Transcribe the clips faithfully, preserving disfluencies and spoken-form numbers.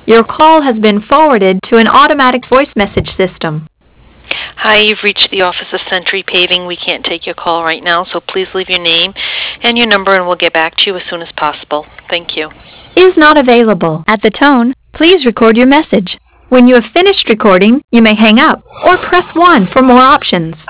Your call has been forwarded to an automatic voice message system. Hi, you've reached the office of Century Paving. We can't take your call right now, so please leave your name and your number and we'll get back to you as soon as possible. Thank you. Is not available. At the tone, please record your message. When you have finished recording, you may hang up or press one for more options.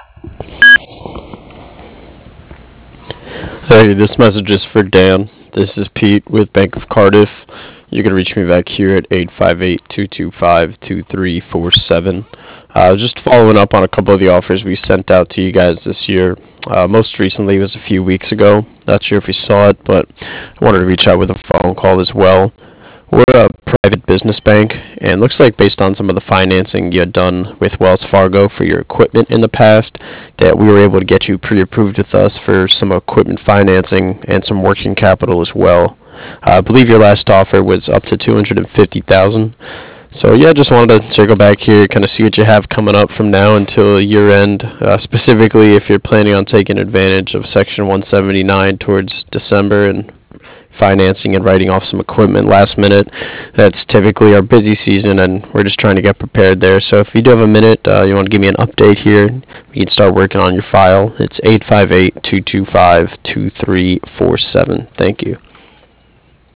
Hey, this message is for Dan. This is Pete with Bank of Cardiff. You can reach me back here at eight five eight, two two five, two three four seven. Uh, just following up on a couple of the offers we sent out to you guys this year. Uh, most recently was a few weeks ago. Not sure if you saw it, but I wanted to reach out with a phone call as well. We're a private business bank, and looks like based on some of the financing you had done with Wells Fargo for your equipment in the past, that we were able to get you pre-approved with us for some equipment financing and some working capital as well. Uh, I believe your last offer was up to two hundred fifty thousand dollars. So yeah, just wanted to circle back here, kind of see what you have coming up from now until year end, uh, specifically if you're planning on taking advantage of Section one seventy-nine towards December and financing and writing off some equipment last minute. That's typically our busy season, and we're just trying to get prepared there. So if you do have a minute, uh, you want to give me an update here, we can start working on your file. It's eight five eight, two two five, two three four seven. Thank you.